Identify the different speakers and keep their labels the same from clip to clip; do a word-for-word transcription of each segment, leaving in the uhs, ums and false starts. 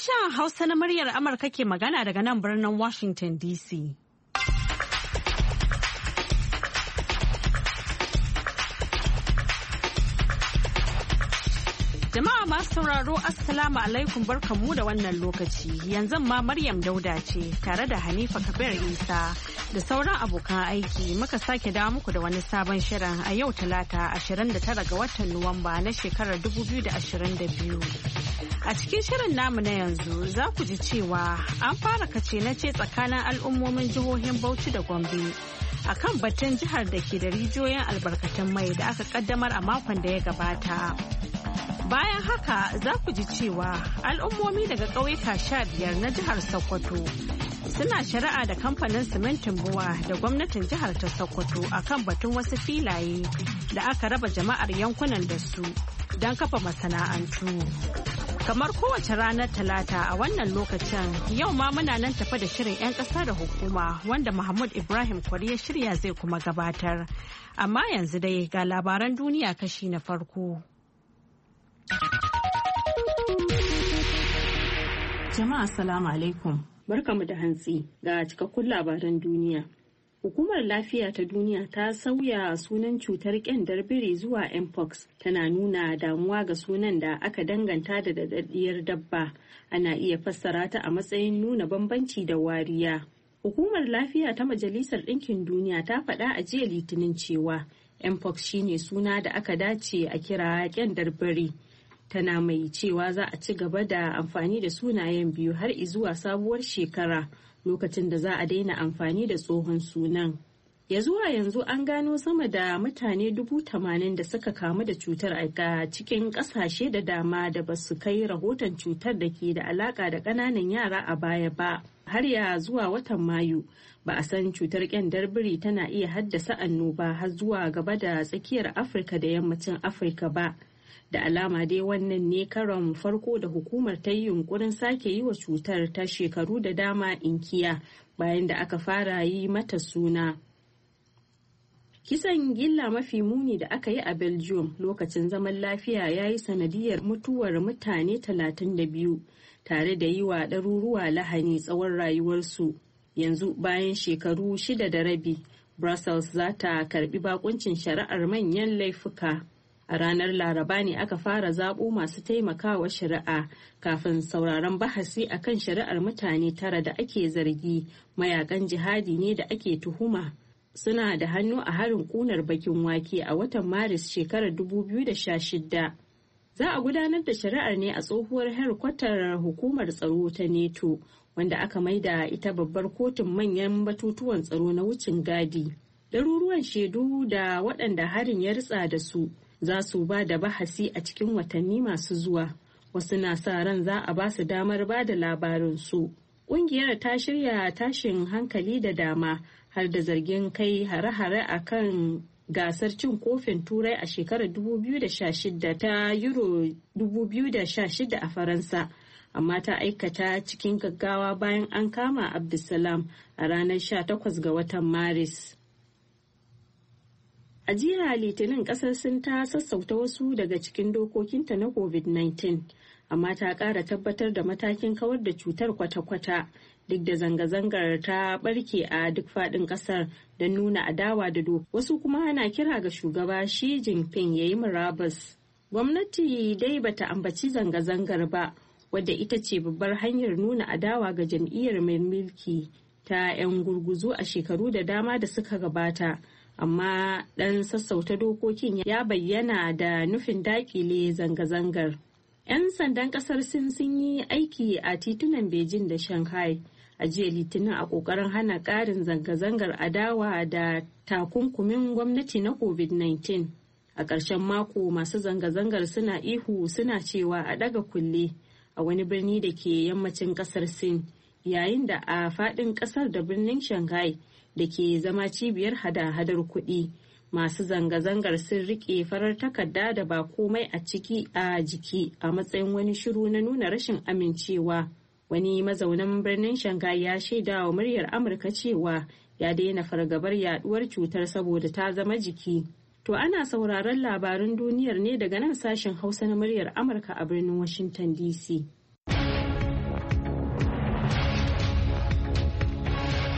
Speaker 1: Sashen Hausa na muryar Amurka ke magana daga nan birnin Washington D C. Jama'a masu sauraro Assalamu alaikum barkanmu da wannan lokaci. Yanzu ma Maryam Dauda ce tare da Hanifa Kabir Isa da sauran abokan aiki muka sake dawo muku da wani sabon shirin a yau Talata ashirin da tara ga watan Nuwamba na shekarar dubu biyu da ashirin da biyu. A cikin shirin namu na yanzu za ku ji cewa an fara kace na ce tsakanin al'ummomin jihohin Bauchi da Gombe akan batun jihar da ke da rijiyoyin albarkatun mai da aka kaddamar a makon da ya gabata. Bayan haka za ku ji cewa al'ummomi daga ƙauyuka sha biyar na jihar Sokoto suna shari'a da kamfanin simintin buwa da gwamnatin jihar ta Sokoto akan batun wasu filaye da aka raba jama'ar yankunan da su don kafa masana'antu. Kamar kowace ranar Talata a wannan lokacin yau ma muna nan tafa da shirin 'yan ƙasa da hukuma wanda Mahmud Ibrahim Kwari ya shirya zai kuma gabatar. Amma yanzu dai ga labaran duniya kashi na farko. Jama'a assalamu alaikum. Barkamu da hantsi ga cikakkun labaran duniya. Hukumar Lafiya ta Duniya ta sauya sunan cutar ƙyandar biri zuwa mpox, tana nuna damuwa ga sunan da aka danganta da daɗaɗɗiyar dabba. Ana iya fassara ta a matsayin nuna bambanci da wariya. Hukumar Lafiya ta Majalisar Ɗinkin Duniya ta faɗa a jiya Litinin cewa mpox shine suna da aka dace a kira ƙyandar biri. Tana mai cewa za a ci gaba da amfani da sunayen biyu har izuwa sabuwar shekara, lokacin da za a daina amfani da tsohon sunan. Ya zuwa yanzu an gano sama da mutane dubu tamanin da suka kamu da cutar a cikin ƙasashe da dama da ba su kai rahoton cutar da ke da alaƙa da ƙananan yara a baya ba. Har ya zuwa watan Mayu ba a san cutar ƙyandar biri tana iya haddasa annoba har zuwa gaba da tsakiyar Afirka da yammacin Afirka ba. Da alama dai wannan ne karon farko da hukumar ta yi yunkurin sake yi wa cutar ta shekaru da dama inkiya bayan da aka fara yi mata suna. Kisan gilla mafi muni da aka yi a Belgium lokacin zaman lafiya ya yi sanadiyar mutuwar mutane talatin da biyu tare da yi wa ɗaruruwa lahani tsawon rayuwarsu. Yanzu bayan shekaru shida da rabi, Brussels za ta karbi bakuncin shari'ar manyan laifuka. A ranar Laraba ne aka fara zaɓo masu taimakawa shari'a kafin sauraron bahasi akan shari'ar mutane tara da ake zargi mayakan jihadi ne da ake tuhuma suna da hannu a harin ƙunar bakin wake a watan Maris shekarar dubu biyu da sha shida. Za a gudanar da shari'ar ne a tsohuwar herkwatar hukumar tsaro ta NATO wanda aka maida ita babbar kotun manyan batutuwan tsaro na wucin gadi. Ɗaruruwan shaidu da waɗanda harin ya ritsa da su za su ba da bahasi a cikin watanni masu zuwa. Wasu na sa ran za a ba su damar ba da labarinsu. Ƙungiyar ta shirya tashin hankali da dama har da zargin kai hare-hare a kan gasar cin kofin turai a shekarar dubu biyu da sha shida ta Euro dubu biyu da sha shida a Faransa. Amma ta aikata cikin gaggawa bayan an kama Abdulsalam a ranar sha takwas ga watan Maris. A jiya Litinin kasar Sin ta sassauta wasu daga cikin dokokinta na covid nineteen, amma ta ƙara tabbatar da matakin kawar da cutar kwata-kwata duk da zanga-zangar ta barke a duk faɗin ƙasar don nuna adawa da doka. Wasu kuma ana kira ga shugaba Xi Jinping ya yi murabus. Gwamnati dai bata ambaci zanga-zangar ba, wadda ita ce babbar hanyar nuna adawa ga jam'iyyar mai mulki ta 'yan gurguzu a shekaru da dama da suka gabata. Amma ɗan sassauta dokokin ya bayyana da nufin dakile zanga-zangar. 'Yan sandan ƙasar Sin sun yi aiki a titunan Beijing da Shanghai a jiya Litinin a ƙoƙarin hana ƙarin zanga-zangar adawa da takunkumin gwamnati na covid nineteen. A ƙarshen mako masu zanga-zangar suna ihu suna cewa a ɗaga kulle a wani birni da ke yammacin ƙasar Sin, yayin da a faɗin ƙasar da birnin Shanghai da ke zama cibiyar hada-hadar kuɗi. Masu zanga-zangar sun rike farar takarda da ba komai a ciki a jiki a matsayin wani shiru na nuna rashin amincewa. Wani mazaunin birnin Shanghai ya shaida wa muryar Amurka cewa ya daina fargabar yaduwar cutar saboda ta zama jiki. To ana sauraron labaran duniyar ne daga nan sashen Hausa na muryar Amurka a birnin Washington D C.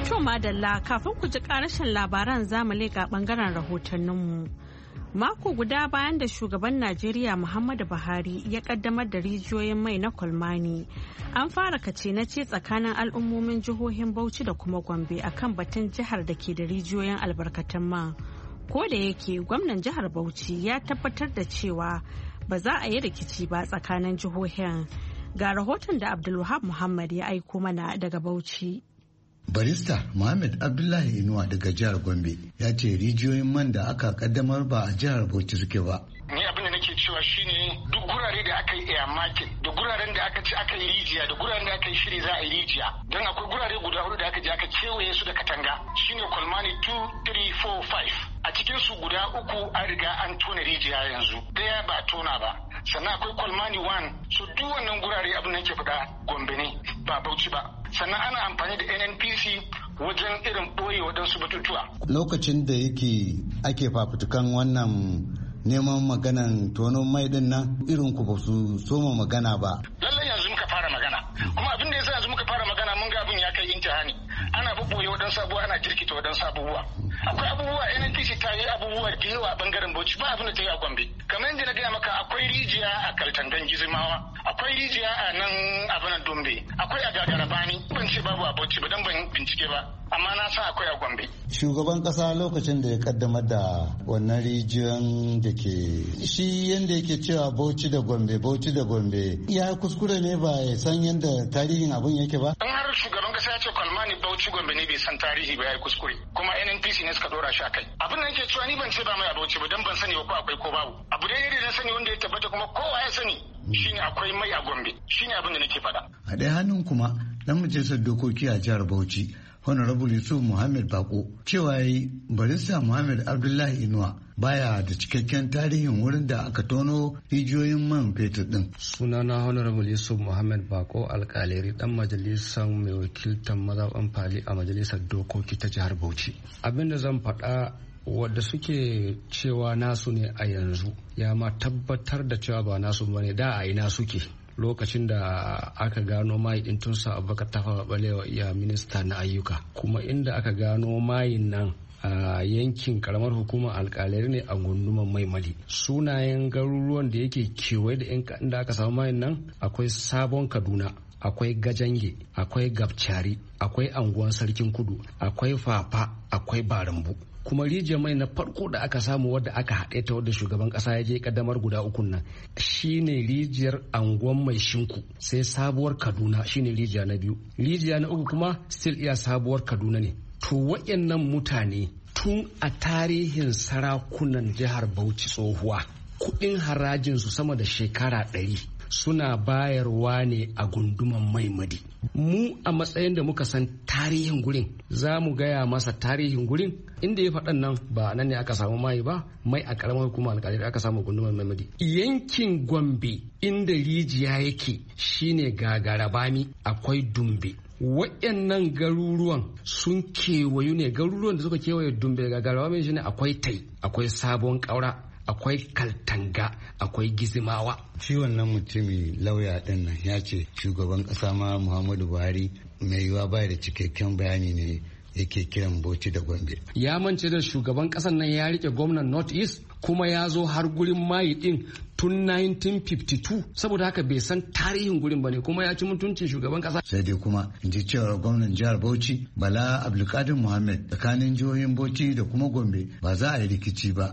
Speaker 1: To madalla, kafin ku ji karashin labaran zamu leƙa bangaren rahotanninmu. Mako guda bayan da shugaban Najeriya Muhammadu Buhari ya kaddamar da rijiyoyin mai na Kolmani, an fara kace na ce tsakanin al'ummomin jihohin Bauchi da kuma Gombe akan batun jihar da ke da rijiyoyin albarkatun man. Ko da yake gwamnan jihar Bauchi ya tabbatar da cewa ba za a yi rikici ba tsakanin jihohin. Ga rahoton da Abdulwahab Muhammad ya aiko mana daga Bauchi.
Speaker 2: Barista Muhammad Abdullahi Inuwa daga jihar Gombe ya ce rijiyoyin man da aka kaddamar ba a jihar Bauchi suke ba.
Speaker 3: Ni abin da nake cewa shine duk gurare da aka yi air market da guraren da aka ci aka yi rijiya da guraren da aka yi shiri za a yi rijiya don akwai gurare guda hudu da aka je aka kewaye su da katanga shine Kolmani two, three, four, five. A cikin su guda uku an riga an tona rijiya yanzu daya ba tona ba. Sannan akwai Kolmani one, so duk wannan gurare abin da nake faɗa Gombe ne ba Bauchi ba. Sannan ana amfani da N N P C wajen irin ɓoye waɗansu batutuwa.
Speaker 2: Lokacin da yake ake fafutukan wannan neman maganan tono mai din nan irin ku ba su soma magana ba.
Speaker 3: Lallai yanzu muka fara magana. Kuma abin da yasa yanzu muka fara magana mun ga abin ya kai intihani. Ana bubboye waɗansu abubuwa ana jirkita waɗansu abubuwa. Akwai abubuwa N N P C ta yi abubuwa da yawa a bangaren Bauchi ba abin da ta yi a Gombe. Kamar yadda na gaya maka akwai rijiya a Kaltangan Gizimawa, akwai rijiya a nan Abanan Dombe, akwai a Gagarabani. Ban ce babu a Bauchi ba dan ban bincike ba, amma na san akwai a Gombe.
Speaker 2: Shugaban kasa lokacin da ya kaddamar da wannan rijiyan da ke shi yanda yake cewa Bauchi da Gombe, Bauchi da Gombe, ya kuskure ne ba ya san yanda tarihin abun yake ba?
Speaker 3: In har shugaban kasa ya ce Kolmani Bauchi Gombe ne bai san tarihi ba ya yi kuskure, kuma N N P C ne suka dora shi a kai. Abin da yake cewa ni ban ce ba mai a Bauchi ba dan ban sani ba ko akwai ko babu. Abu dai ne da na sani wanda ya tabbata kuma kowa ya sani shine akwai mai a Gombe, shine abin da nake faɗa.
Speaker 2: A ɗaya hannun kuma dan majalisar dokoki a jihar Bauchi Honorable Yusuf Muhammad Bako cewa yayi barista Muhammad Abdullahi Inuwa baya da cikakken tarihin wurin da aka tono rijiyoyin man fetur din.
Speaker 4: Sunana Honorable Yusuf Muhammad Bako alkaleri dan majalisar mai wakiltar mazaɓan fali a majalisar dokoki ta jihar Bauchi. Abinda zan faɗa wadda suke cewa nasu ne a yanzu ya ma tabbatar da cewa ba nasu bane da a ina suke. Lokacin da aka gano mai din tun sa Abubakar Tafawa Balewa iya minista na ayyuka kuma inda aka gano mayin nan a yankin karamar hukumar alkalari ne a gunduman maimali. Sunayen garuruwan da yake kewaye da inda aka samu mayin nan akwai Sabon Kaduna, akwai Gajange, akwai Gabcari, akwai anguwan Sarkin Kudu, akwai Fafa, akwai Barambu. Kuma rijiyar mai na farko da aka samu wadda aka haɗe ta wadda shugaban ƙasa ya je kaddamar guda uku nan shine rijiyar anguwan mai shinku, sai sabuwar Kaduna shine rijiya na biyu, rijiya na uku kuma still iya sabuwar Kaduna ne. To waɗannan mutane tun a tarihin sarakunan jihar Bauchi tsohuwa kuɗin harajinsu sama da shekara ɗari suna bayarwa ne a gunduman maimadi. Mu a matsayin da muka san tarihin gurin za mu gaya masa tarihin gurin inda ya faɗan nan ba nan ne aka samu mai ba, mai a ƙaramar hukumar alƙalai aka samu gunduman maimadi. Yankin Gombe inda rijiya yake shine Gagarabami, akwai Dumbe. Waɗannan garuruwan sun kewayu ne, garuruwan da suka kewaye Dumbe da Gagarabami shine akwai Tai, akwai Sabon Ƙaura, akwai Kaltanga, akwai Gizimawa.
Speaker 2: Shi wannan mutumi lauya din nan ya ce shugaban kasa ma Muhammadu Buhari mai yiwa bai da cikakken bayani ne yake kiran Bauchi da Gombe.
Speaker 4: Ya mance da shugaban kasan nan ya rike gwamnan North East kuma ya zo har gurin mayi din tun nineteen fifty-two, saboda haka bai san tarihin gurin bane kuma ya ci mutuncin shugaban kasa.
Speaker 2: Sai dai kuma in ji cewar gwamnan jihar Bauchi Bala Abdulkadir Muhammad tsakanin jihohin Bauchi da kuma Gombe ba za a yi rikici ba.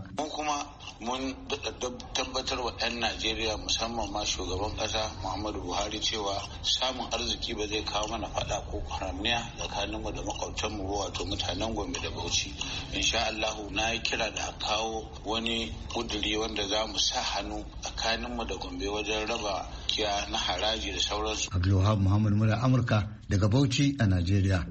Speaker 5: Mun tabbatar wa 'yan Najeriya musamman ma shugaban ƙasa Muhammadu Buhari cewa samun arziki ba zai kawo mana fada ko kwaramniya tsakaninmu da makwabtanmu ba, wato mutanen Gombe da Bauchi. Insha Allahu na yi kira da kawo wani kuduri wanda za mu sa hannu tsakaninmu da Gombe wajen raba kiya na haraji da sauransu.
Speaker 2: Abdulwahab Muhammad Mura Amurka daga Bauchi a Najeriya.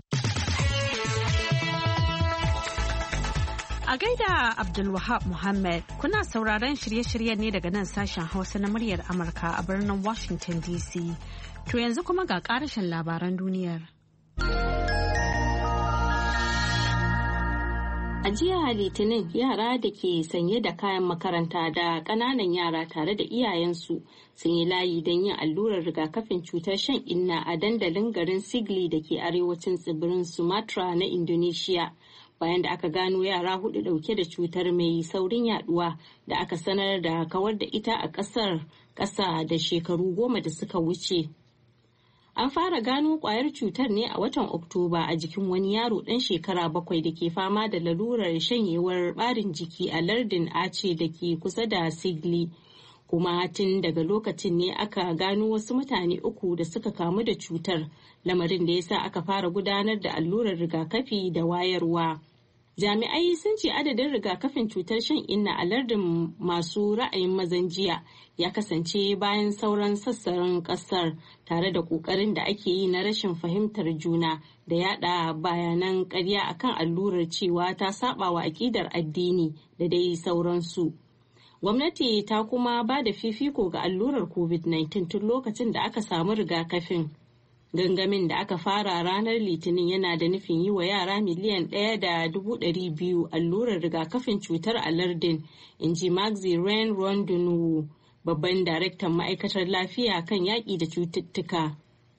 Speaker 1: A gaida Abdulwahab Muhammad, kuna sauraron shirye-shiryen ne daga nan sashen Hausa na muryar Amurka a birnin Washington D C. To yanzu kuma ga ƙarashin labaran duniyar. A jiya Litinin yara da ke sanye da kayan makaranta da ƙananan yara tare da iyayensu sun yi layi don yin allurar rigakafin cutar shan inna a dandalin garin Sigli da ke arewacin tsibirin Sumatra na Indonesia. Bayan da aka gano yara hudu dauke da cutar mai saurin yaduwa da aka sanar da kawar da ita a ƙasar ƙasa da shekaru goma da suka wuce. An fara gano kwayar cutar ne a watan Oktoba a jikin wani yaro ɗan shekara bakwai da ke fama da lalurar shanyewar ɓarin jiki a lardin Aceh da ke kusa da Sigli. Kuma tun daga lokacin ne aka gano wasu mutane uku da suka kamu da cutar, lamarin da ya sa aka fara gudanar da allurar rigakafi da wayarwa. Jami'ai sun ce adadin rigakafin cutar shan inna a lardin masu ra'ayin mazan jiya ya kasance bayan sauran sassan kasar, tare da kokarin da ake yi na rashin fahimtar juna da yada bayanan ƙarya akan allurar cewa ta saba wa aƙidar addini da dai sauransu. Gwamnati ta kuma ba da fifiko ga allurar covid nineteen tun lokacin da aka samu rigakafin. Gangamin da aka fara ranar Litinin yana da nufin yi wa yara miliyan ɗaya da dubu ɗari biyu allurar rigakafin cutar a lardin, in ji Maxi Ren Rondonu, babban daraktan ma'aikatar lafiya kan yaƙi da cututtuka.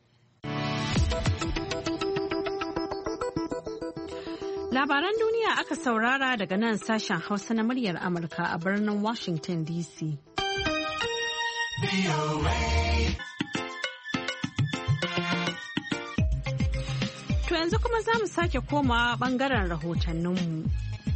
Speaker 1: Labaran duniya aka saurara daga nan sashen Hausa na muryar Amurka a birnin Washington D C. To yanzu kuma za mu sake komawa bangaren rahotanninmu.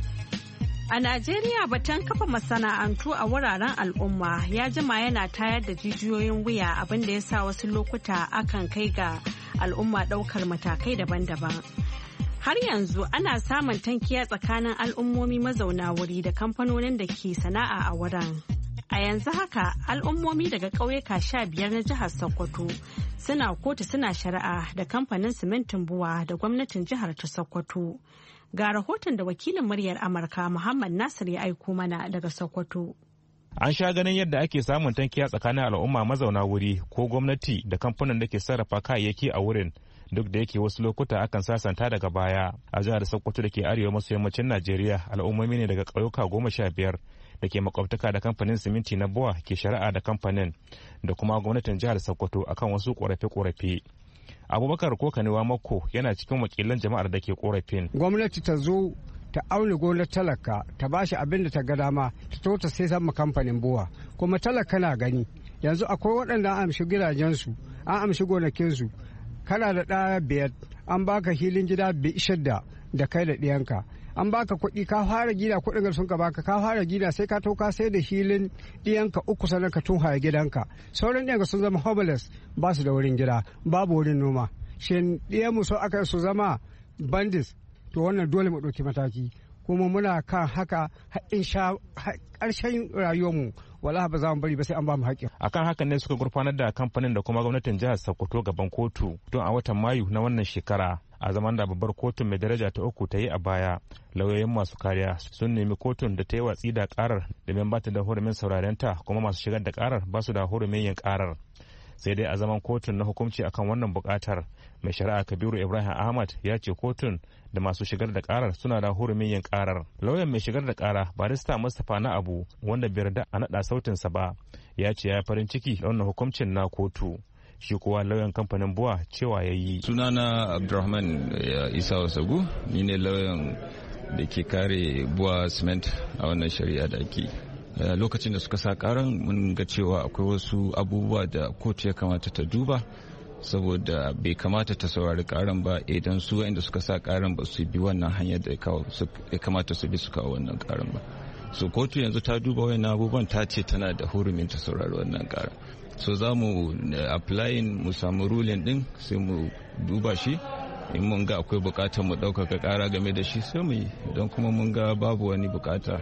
Speaker 1: A Najeriya batun kafa masana'antu a wuraren al'umma ya jima yana tayar da jijiyoyin wuya, abin da ya sa wasu lokuta akan kai ga al'umma ɗaukar matakai daban-daban. Har yanzu ana samun tankiya tsakanin al'ummomi mazauna wuri da kamfanonin da ke sana'a a wurin. A yanzu haka al'ummomi daga ƙauyuka sha biyar na jihar Sokoto suna kotu suna shari'a da kamfanin simintin buwa da gwamnatin jihar ta Sokoto. Ga rahoton da wakilin muryar Amurka Muhammad Nasir ya aiko mana daga Sokoto.
Speaker 6: An sha ganin yadda ake samun tankiya tsakanin al'umma mazauna wuri ko gwamnati da kamfanin da ke sarrafa kayayyaki a wurin, duk da yake wasu lokuta akan sasanta daga baya. A jihar Sokoto da ke arewa maso yammacin Najeriya, al'ummomi ne daga ƙauyuka goma sha biyar da ke makwabtaka da kamfanin siminti na buwa ke shari'a da kamfanin da kuma gwamnatin jihar Sokoto akan wasu ƙorafe-ƙorafe. Abubakar Kokanewa Makko yana cikin wakilan jama'ar da ke ƙorafin.
Speaker 7: Gwamnati ta zo ta auna gonar talaka ta bashi abin da ta ga dama ta to ta sai sama kamfanin buwa, kuma talaka na gani. Yanzu akwai waɗanda an amshi gidajensu, an amshi gonakinsu, kana da ɗaya biyar, an baka hilin gida shidda da kai da ɗiyanka, an baka kuɗi ka fara gida, kuɗin da sun ka baka ka fara gida, sai ka to ka sai da hilin ɗiyanka uku sannan ka tunhaya gidanka. Sauran ɗiyanka sun zama homeless, ba su da wurin gida, babu wurin noma. Shin ɗiyanmu so aka su zama bandits? To wannan dole mu ɗauki mataki, kuma muna kan haka in sha ƙarshen rayuwarmu, wala ba za mu bari ba sai an ba mu haƙƙi.
Speaker 6: Akan hakan ne suka gurfanar da kamfanin da kuma gwamnatin jihar Sokoto gaban kotu tun a watan Mayu na wannan shekara. A zaman da babbar kotun mai daraja ta uku ta yi a baya, lauyoyin masu kariya sun nemi kotun da ta yi watsi da karar domin ba ta da hurumin sauraren ta, kuma masu shigar da karar ba su da hurumin yin karar. Sai dai a zaman kotun na hukunci akan wannan bukatar, mai shari'a Kabiru Ibrahim Ahmad ya ce kotun da masu shigar da karar suna da hurumin yin karar. Lauyan mai shigar da kara barista Mustapha na Abu, wanda bai yarda a naɗa sautinsa ba, ya ce ya farin ciki da wannan hukuncin na kotu. Shi kuwa lauyan kamfanin buwa cewa ya yi.
Speaker 8: Sunana Abdulrahman Isa Wasagu, ni ne lauyan da ke kare buwa cement a wannan shari'a da ake. Lokacin da suka sa karan mun ga cewa akwai wasu abubuwa da kotu ya kamata ta duba, saboda bai kamata ta saurari karan ba idan su inda suka sa karan ba su bi wannan hanyar da ya kamata su bi su kawo wannan karan ba. So kotu yanzu ta duba wannan abubuwan, ta ce tana da hurumin ta saurari wannan karan. So za mu applying mu samu ruling din, sai mu duba shi, in mun ga akwai bukatar mu ɗaukaka kara game da shi sai mu yi, don kuma mun ga babu wani bukata.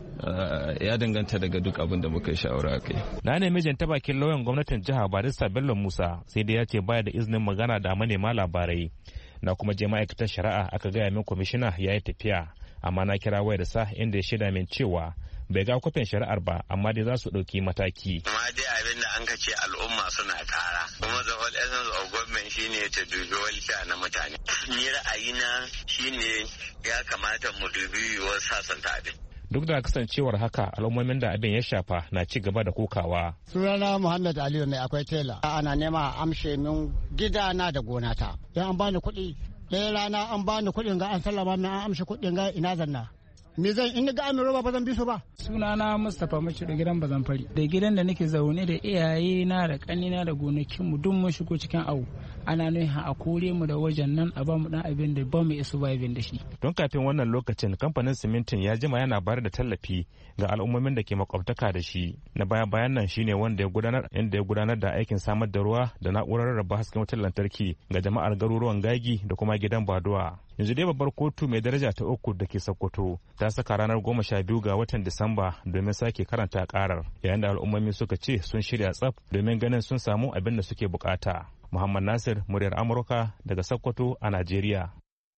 Speaker 8: Uh, ya danganta daga duk abin da muka yi shawara a kai.
Speaker 6: Na nemi jan ta bakin lauyan gwamnatin jiha Barista Bello Musa, sai dai ya ce baya da izinin magana da manema labarai. Na kuma je ma'aikatar shari'a aka gaya min kwamishina ya yi tafiya, amma na kira wayar sa inda ya shaida min cewa bai ga kwafin shari'ar ba, amma dai za su ɗauki mataki.
Speaker 9: Amma dai abin da an ka ce al'umma suna kara kuma the whole essence of government shine ta dubi welfare na mutane. Ni ra'ayina shine ya kamata mu dubi yiwuwar sasanta abin.
Speaker 6: Duk da kasancewar haka al'ummomin da abin ya shafa na ci gaba da kokawa.
Speaker 10: Sunana Muhammad Aliyu ne akwai tela. Ana nema a amshe min gidana da gonata. Yan an bani kuɗi ɗaya rana an bani kuɗin ga an sallama min an amshe kuɗin ga ina zanna. Me zan in ga amin roba ba zan bi su ba.
Speaker 11: Sunana Mustapha Mace da gidan bazan fari. Da gidan da nake zaune da iyaye na da kanina da gonakin mu duk mun shigo cikin awu. Ana nuna a kore mu da wajen nan a ba mu dan abin da ba mu isu ba abin da shi.
Speaker 6: Don kafin wannan lokacin kamfanin simintin ya jima yana bayar da tallafi ga al'ummomin da ke makwabtaka da shi. Na baya bayan nan shine wanda ya gudanar inda ya gudanar da aikin samar da ruwa da na'urar rarraba hasken wutar lantarki ga jama'ar garuruwan Gagi da kuma gidan Baduwa. Yanzu dai babbar kotu mai daraja ta uku da ke Sokoto ta saka ranar goma sha biyu ga watan Disamba domin sake karanta karar yayin da al'ummomi suka ce sun shirya tsaf domin ganin sun samu abin da suke bukata. Muhammad Nasir, muryar Amurka daga Sokoto a Najeriya.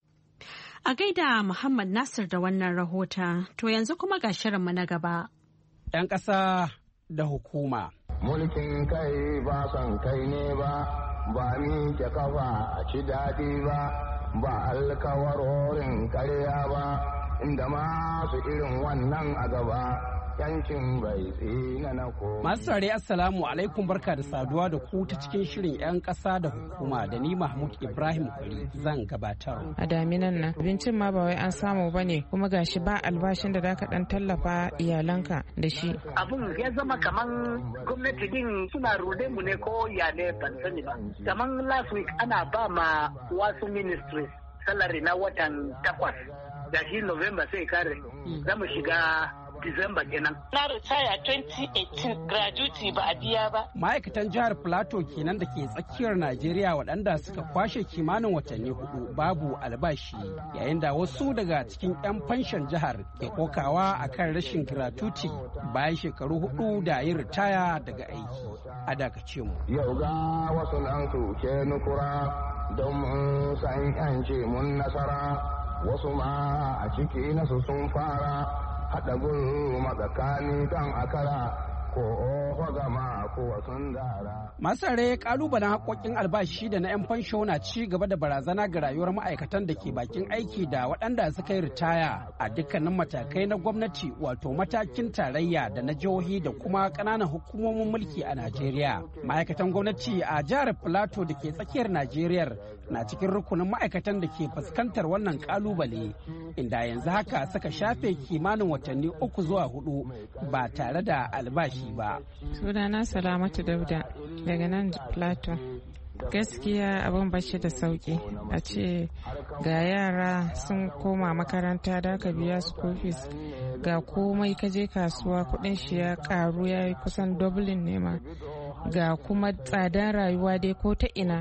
Speaker 12: A gaida Muhammad Nasir da wannan rahota, to yanzu kuma ga shirinmu na gaba.
Speaker 13: 'Yan ƙasa da hukuma.
Speaker 14: Mulkin kai ba son kai ne ba, ba ni ke kafa a ci daɗi ba, ba alkawarorin karya ba, inda masu irin wannan a gaba. Yankin bai tsina na ko.
Speaker 13: Masu saurari Assalamu alaikum, barka da saduwa da ku ta cikin shirin 'yan ƙasa da hukuma da ni Mahmud Ibrahim Kwari zan gabatar.
Speaker 15: A daminan nan abincin ma ba wai an samu ba ne kuma gashi ba albashin da zaka dan tallafa iyalanka da shi.
Speaker 16: Abun ya zama kaman gwamnati din suna rude mu ne ko ya ne ban sani ba. Kaman last week ana ba ma wasu ministries salary na watan takwas da shi November sai kare za mu shiga Disamba kenan.
Speaker 17: Na ritaya twenty eighteen, gratuity ba a biya ba.
Speaker 13: Ma'aikatan jihar Plateau kenan da ke tsakiyar Najeriya waɗanda suka kwashe kimanin watanni hudu babu albashi yayin da wasu daga cikin 'yan fanshan jihar ke kokawa akan rashin gratuity bayan shekaru hudu da yin ritaya daga aiki. A dakace mu.
Speaker 14: Yau ga wasu nan su ke nukura don mun san 'yanci mun nasara wasu ma a ciki nasu sun fara. Haɗa gulu matsakani kan akara ko oho gama ko wasun dara.
Speaker 13: Masare kalubalen haƙoƙin albashi da na 'yan fansho na ci gaba da barazana ga rayuwar ma'aikatan da ke bakin aiki da waɗanda suka yi ritaya a dukkanin matakai na gwamnati wato matakin tarayya da na jihohi da kuma ƙananan hukumomin mulki a Najeriya. Ma'aikatan gwamnati a jihar Plateau da ke tsakiyar Najeriya na cikin rukunin ma'aikatan da ke fuskantar wannan kalubale inda yanzu haka suka shafe kimanin watanni uku zuwa hudu ba tare da albashi ba.
Speaker 15: Sunana Salamatu Dauda daga nan Plateau. Gaskiya abin bashi da sauki a ce ga yara sun koma makaranta da ka biya school fees ga komai kaje kasuwa kudin shi ya karu ya yi kusan dublin nema ga kuma tsadar rayuwa dai ko ta ina.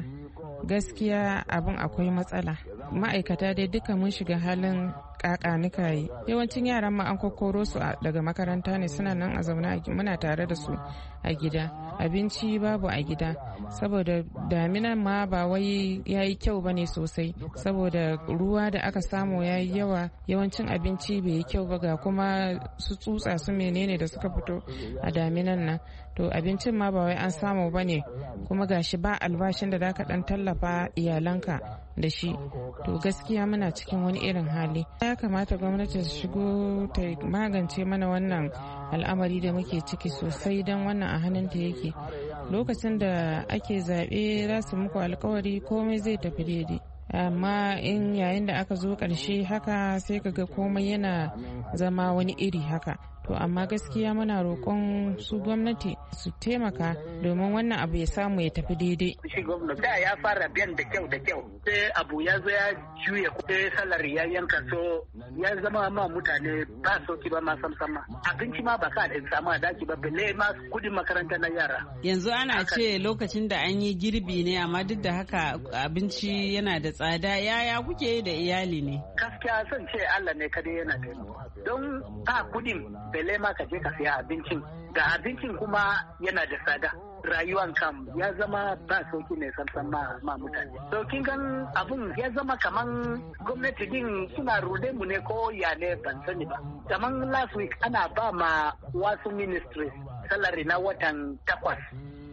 Speaker 15: Gaskiya abin akwai matsala. Ma'aikata dai duka mun shiga halin kakanika yi. Yawancin yaran ma an kokoro su daga makaranta ne suna nan a zaune muna tare da su a gida. Abinci babu a gida saboda daminan ma ba wai yayi kyau bane sosai saboda ruwa da aka samu yayi yawa yawancin abinci bai yi kyau ba ga kuma su tsutsa su menene da suka fito a daminan nan. To abincin ma ba wai an samu bane kuma gashi ba albashin da zaka dan tallafa iyalanka da shi. To gaskiya muna cikin wani irin hali. Ya kamata gwamnati ta shigo ta magance mana wannan al'amari da muke ciki sosai don wannan a hannunta yake. Lokacin da ake zaɓe za su muku alkawari komai zai tafi daidai. Amma in yayin da aka zo ƙarshe haka sai kaga komai yana zama wani iri haka. To amma gaskiya muna roƙon su gwamnati su taimaka domin wannan abu ya samu ya tafi daidai.
Speaker 16: Shi gwamnati da ya fara biyan da kyau da kyau sai abu ya zo ya juya sai salari ya yanka so ya zama ma mutane ba sauki ba ma samsama. Abinci ma ba ka da samu a daki ba balle ma kudin makaranta na yara.
Speaker 1: Yanzu ana ce lokacin da an yi girbi ne amma duk da haka abinci yana da tsada yaya kuke da iyali ne?
Speaker 16: Gaskiya son ce Allah ne kadai yana taimako. Don ba kudin bele ma ka je ka siya abincin ga abincin kuma yana da tsada rayuwan kam ya zama ba sauki ne samsan ma, ma mutane so kin gan abun ya zama kaman gwamnati din suna rude mu ne ko ya ne ban sani ba kaman last week ana ba ma wasu ministries salary na watan takwas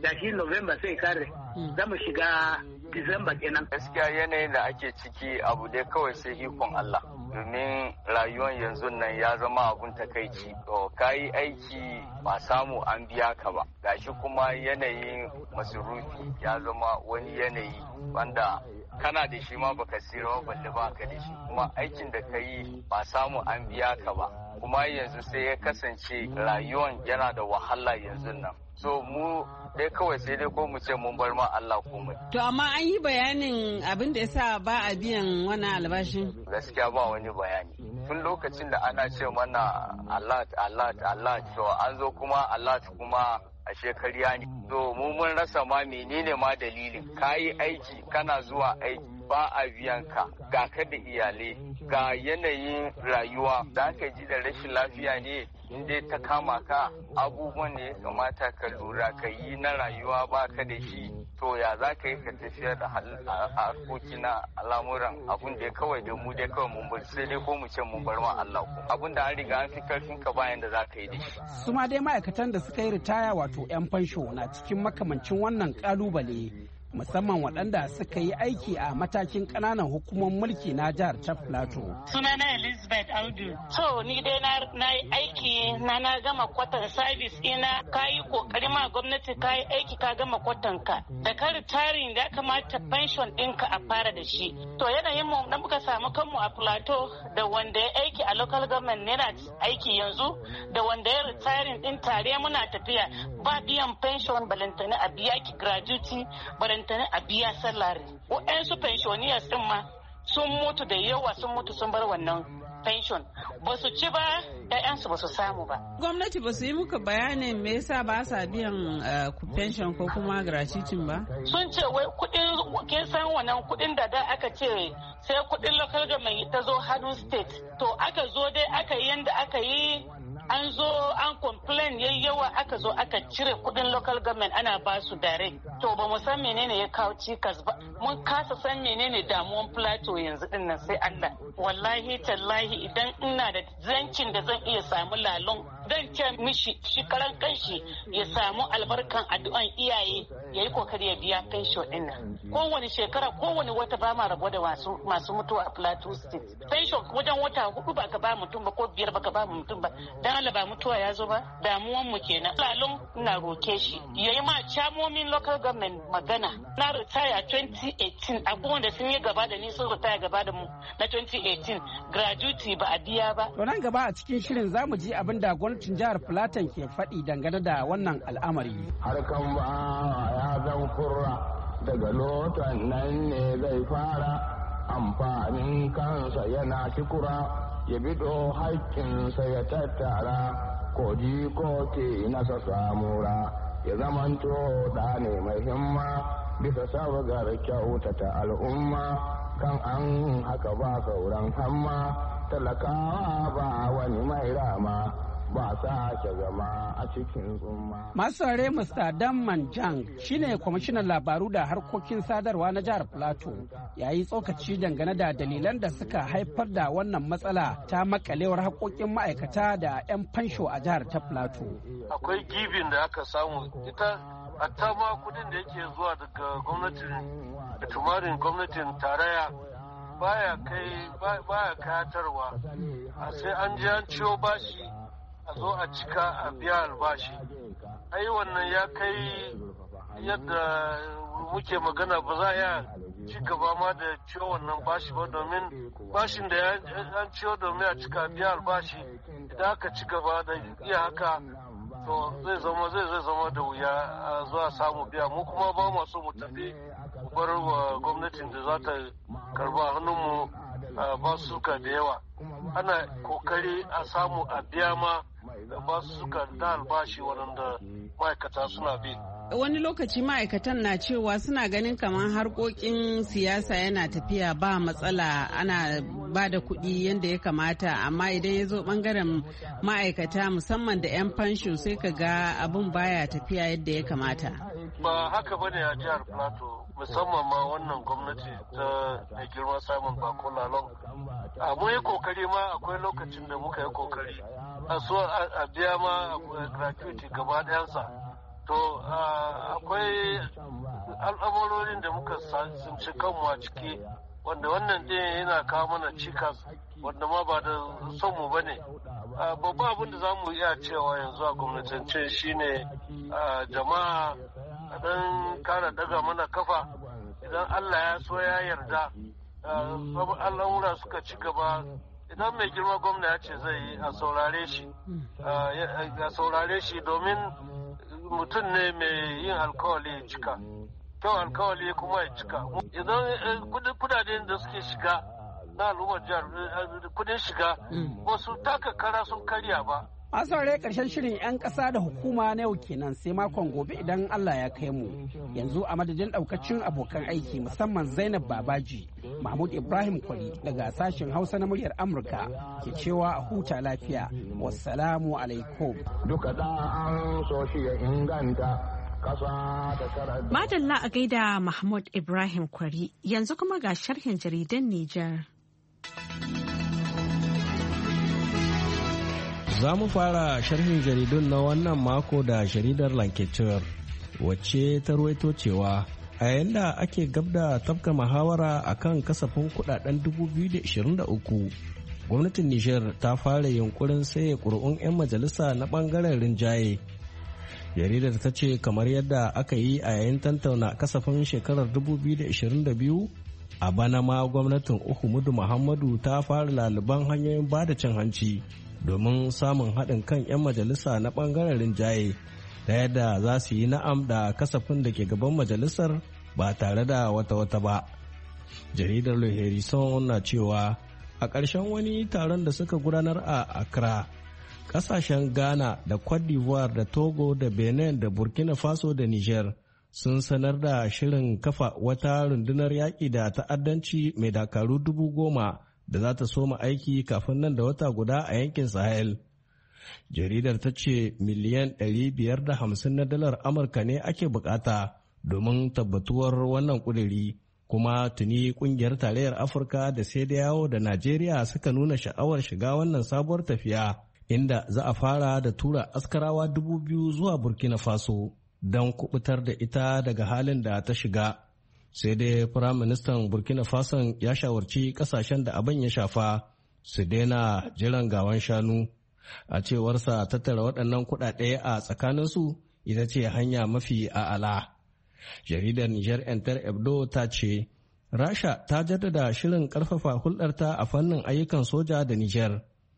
Speaker 16: gashi November sai kare za mu shiga Disamba kenan.
Speaker 18: Gaskiya yanayin da ake ciki abu dai kawai sai ikon Allah. Domin rayuwar yanzu nan ya zama abun takaici. To ka yi aiki ba samu an biya ka ba. Gashi kuma yanayin masurufi ya zama wani yanayi wanda kana da shi ma baka sira balle ba ka da shi. Kuma aikin da ka yi ba samu an biya ka ba. Kuma yanzu sai ya kasance rayuwan yana da wahala yanzu nan. So mu dai kawai sai dai ko mu ce mun bar ma Allah komai.
Speaker 19: To amma an yi bayanin abin da yasa ba a biyan wannan albashin?
Speaker 18: Gaskiya ba wani bayani. Tun lokacin da ana ce mana Allah Allah Allah to an zo kuma Allah kuma a shekariya ne. To mu mun rasa ma menene ma dalilin. Kayi aiki kana zuwa aiki ba a biyan ka ga ka da iyalai ga yanayin rayuwa da ka ji da rashin lafiya ne inda ta kama ka abubuwan ne ya kamata ka lura ka yi na rayuwa ba ka da shi to ya za ka yi ka tafiyar da harkoki na al'amuran abun da kawai da mu dai kawai mun bar sai dai ko mu ce mun bar ma Allah ko abun da an riga an fi karfin ka bayan da za ka yi da shi.
Speaker 13: Su ma dai ma'aikatan da suka yi ritaya wato 'yan fansho na cikin makamancin wannan kalubale. Musamman waɗanda suka yi aiki a matakin ƙananan hukumomin mulki na jihar ta Plateau.
Speaker 17: Sunana Elizabeth Audu. So ni dai na yi aiki na na gama kwatan service ina ka yi kokari ma gwamnati ka yi aiki ka gama kwatan ka. Da ka retiring da kamata pension ɗinka a fara da shi. To yanayin mu da muka samu kanmu a Plateau da wanda ya aiki a local government yana aiki yanzu da wanda ya retiring ɗin tare muna tafiya ba biyan pension balantane a biya ki gratuity balantane a biya salary. Waɗansu pensioners ɗin ma sun mutu da yawa sun mutu sun bar wannan pension ba su ci ba ƴaƴansu ba su samu ba.
Speaker 19: Gwamnati ba su yi muka bayanin me yasa ba sa biyan pension ko kuma gratuity ba?
Speaker 17: Sun ce wai kuɗin kin san wannan kuɗin da da aka ce sai kuɗin local government ta zo hannun state to aka zo dai aka yi yanda aka yi an zo an complain yayi yawa aka zo aka cire kudin local government ana ba su direct to ba mu san menene ya kawo cikas ba mun kasa san menene damuwan Plateau yanzu din nan sai Allah wallahi tallahi idan ina da zancin da zan iya samu lalon zan ce mishi shi karan kanshi ya samu albarkan addu'an iyaye yayi kokari ya biya pension din nan kowane shekara kowane wata ba ma rabo da masu masu mutuwa a Plateau state pension wajen wata hudu ba ka ba mutum ba ko biyar ba ka ba mutum ba dan Allah ba mutuwa ya zo ba damuwan mu kenan lalon ina roke shi yayi ma chairmomin local government magana na retire twenty eighteen akwai wanda sun yi gaba da ni sun retire gaba da mu na twenty eighteen gratuity ba a biya ba.
Speaker 13: To nan gaba a cikin shirin zamu ji abin da gwamnatin jihar Plateau ke faɗi dangane da wannan al'amari.
Speaker 14: Harkan ba ya zan kurra daga lotan nan ne zai fara amfanin kansa yana kikura ya bido haƙƙinsa ya tattara koji ko ke nasa samura ya zamanto da ne mai himma bisa sabgar kyautata al'umma kan an haka ba sauran hamma talakawa ba wani mai rama ba sake zama a cikin tsumma.
Speaker 13: Masu saurare Mister Damman Jang shine kwamishinan labaru da harkokin sadarwa na jihar Plateau yayi tsokaci dangane da dalilan da suka haifar da wannan matsala ta makalewar haƙoƙin ma'aikata da 'yan fansho a jihar ta Plateau.
Speaker 20: Akwai gibin da aka samu ita hatta ma kudin da yake zuwa daga gwamnatin da tumarin gwamnatin tarayya baya kai baya kayatarwa sai an je an ciwo bashi a zo a cika a biya albashi ai wannan ya kai yadda muke magana ba za a iya ci gaba ma da ciwo wannan bashi ba domin bashin da an ciwo domin a cika biya albashi idan aka ci gaba da iya haka to zai zama zai zai zama da wuya a zuwa samu biya mu kuma ba mu so mu tafi bar wa gwamnatin da za ta karba hannunmu ba su suka da yawa ana kokari a samu a biya ma ba su suka da albashi waɗanda ma'aikata suna bi.
Speaker 19: Wani lokaci ma'aikatan na cewa suna ganin kamar harkokin siyasa yana tafiya ba matsala ana ba da kuɗi yadda ya kamata amma idan ya zo ɓangaren ma'aikata musamman da 'yan fansho sai ka ga abin baya tafiya yadda ya kamata.
Speaker 20: Ba haka bane a jihar Plateau musamman ma wannan gwamnati ta mai girma Simon Bako Lalong. A mun yi kokari ma akwai lokacin da muka yi kokari a so a biya ma gratuity gaba ɗayansa to akwai al'amurorin da muka tsinci kanmu a ciki wanda wannan ɗin yana kawo mana cikas wanda ma ba da son mu bane. Babban abin da za mu iya cewa yanzu a gwamnatance shine jama'a a dan kara daga mana kafa idan Allah ya so ya yarda al'amura suka ci gaba. Idan mai girma gwamna ya ce zai yi a saurare shi a saurare shi domin mutum ne mai yin alkawali ya cika kyau alkawali kuma ya cika. Idan kudaden da suke shiga na al'ummar jihar kudin shiga wasu taka kara sun karya ba.
Speaker 13: An saurare karshen shirin 'yan ƙasa da hukuma na yau kenan sai makon gobe idan Allah ya kai mu. Yanzu a madadin ɗaukacin abokan aiki musamman Zainab Babaji, Mahmud Ibrahim Kwari daga sashen Hausa na muryar Amurka ke cewa a huta lafiya. Wassalamu alaikum.
Speaker 14: Duka da an so shi ya inganta kasa da karar.
Speaker 12: Madalla a gaida Mahmud Ibrahim Kwari yanzu kuma ga sharhin jaridan Nijar.
Speaker 21: Za mu fara sharhin jaridun na wannan mako da jaridar Lanketer wacce ta ruwaito cewa a yayin da ake gab da tafka muhawara a kan kasafin kudaden dubu biyu da ashirin da uku, gwamnatin Nijar ta fara yunkurin saye ƙuri'un 'yan majalisa na ɓangaren rinjaye. Jaridar ta ce kamar yadda aka yi a yayin tantauna kasafin shekarar dubu biyu da ashirin da biyu, a bana ma gwamnatin Uhumudu Muhammadu ta fara laluban hanyoyin bada cin hanci domin samun haɗin kan 'yan majalisa na ɓangaren rinjaye da yadda za su yi na'am da kasafin da ke gaban majalisar ba tare da wata-wata ba. Jaridar Le Harrison na cewa a ƙarshen wani taron da suka gudanar a Accra, ƙasashen Ghana da Cote d'Ivoire da Togo da Benin da Burkina Faso da Niger sun sanar da shirin kafa wata rundunar yaƙi da ta'addanci mai dakaru dubu goma da za ta soma aiki kafin nan da wata guda a yankin Sahel. Jaridar ta ce miliyan ɗari biyar da hamsin na dalar Amurka ne ake bukata domin tabbatuwar wannan ƙuduri, kuma tuni ƙungiyar tarayyar Afirka da sai da yawo da Najeriya suka nuna sha'awar shiga wannan sabuwar tafiya, inda za a fara da tura askarawa dubu biyu zuwa Burkina Faso don kubutar da ita daga halin da ta shiga. Sai dai Firaministan Burkina Faso ya shawarci kasashen da abin ya shafa su daina jiran gawan shanu. A cewarsa tattara waɗannan kuɗaɗe a tsakaninsu ita ce hanya mafi a'ala. Jaridar Niger Enter Ebdo ta ce, Rasha ta jaddada shirin ƙarfafa hulɗarta a fannin ayyukan soja da Niger.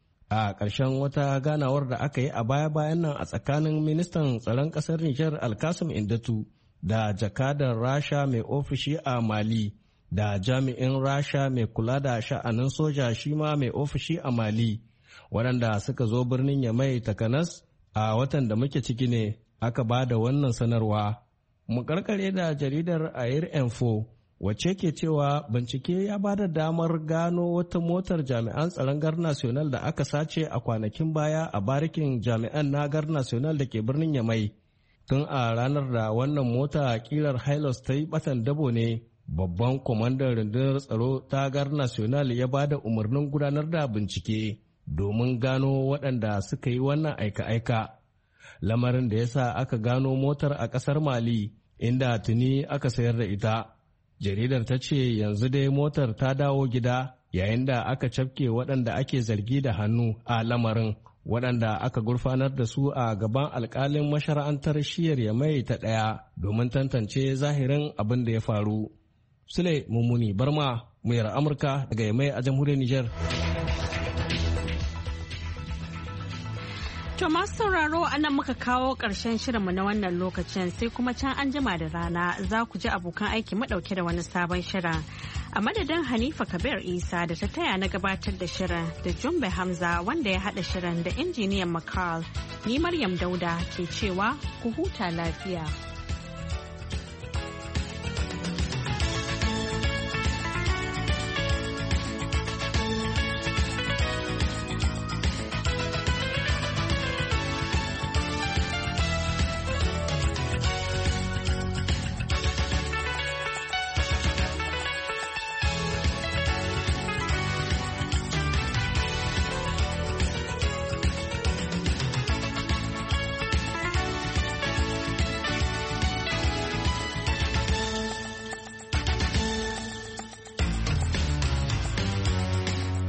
Speaker 21: A ƙarshen wata ganawar da aka yi a baya-bayan nan a tsakanin ministan tsaron ƙasar Niger Alkasim Indatu da jakadar Rasha mai ofishi a Mali da jami'in Rasha mai kula da sha'anin soja shi ma mai ofishi a Mali, waɗanda suka zo birnin Yamai takanas a watan da muke ciki ne aka ba da wannan sanarwa. Mu karkare da jaridar Air Info wacce ke cewa bincike ya ba da damar gano wata motar jami'an tsaron Gar National da aka sace a kwanakin baya a barikin jami'an na Gar National da ke birnin Yamai. Tun a ranar da wannan mota kilar Hilux ta yi batan dabo ne, babban kwamandan rundunar tsaro ta Gar National ya ba da umarnin gudanar da bincike domin gano waɗanda suka yi wannan aika-aika. Lamarin da ya sa aka gano motar a ƙasar Mali, inda tuni aka sayar da ita. Jaridar ta ce yanzu dai motar ta dawo gida yayin da aka cafke waɗanda ake zargi da hannu a lamarin, waɗanda aka gurfanar da su a gaban alkalin mashara'antar shiyar Yamai ta ɗaya domin tantance zahirin abin da ya faru. Sule Mummuni Barma, muryar Amurka daga Yamai a jamhuriyar Nijar.
Speaker 12: To masu sauraro a nan muka kawo ƙarshen shirinmu na wannan lokacin, sai kuma can an jima da rana za ku ji abokan aiki madauke da wani sabon shirin. A madadin Hanifa Kabir Isa da ta taya na gabatar da shirin da Jumbe Hamza wanda ya haɗa shirin da injiniyan Makal, ni Maryam Dauda ke cewa ku huta lafiya.